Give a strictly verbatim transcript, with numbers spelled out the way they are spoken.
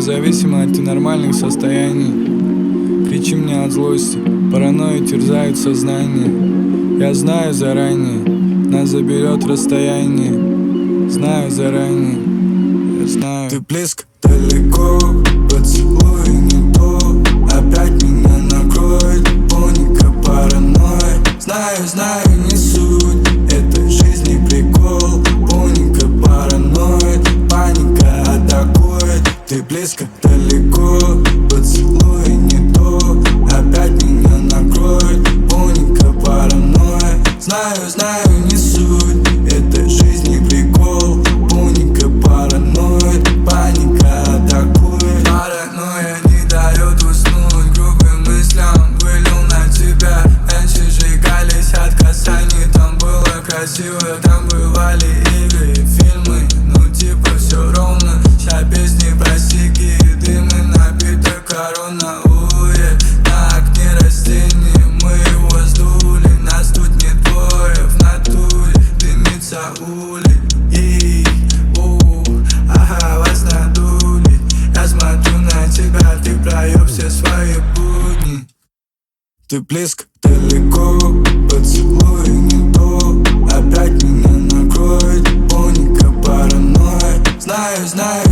зависимы от ненормальных состояний. Кричи мне от злости, паранойя терзает сознание. Я знаю заранее, нас заберет расстояние. Знаю заранее, я знаю. Ты близко, далеко, поцелуй не то. Опять меня накроет паника, паранойя. Знаю, знаю, не суть, это жизни прикол. Паника, паранойя, паника атакует. Ты близко, далеко, поцелуй не то. Опять меня накроет паника, паранойя. Знаю, знаю, не суть, это жизни прикол. Паника, паранойя, паника атакует. Паранойя не дает уснуть грубым мыслям. Вылил на тебя, раньше сжигались от касаний. Там было красиво, там бывали игры и фильмы. Ну типа все ровно, ща песни про сиги и дымы. Напиток корона, уе, на окне растения. Мы его сдули, нас тут не двое в натуре. Дымится улей, ей, у, ага, вас надули. Я смотрю на тебя, ты проеб все свои будни. Ты близко, далеко, поцелуй не то. Опять меня накроет паника, паранойя. Знаю, знаю.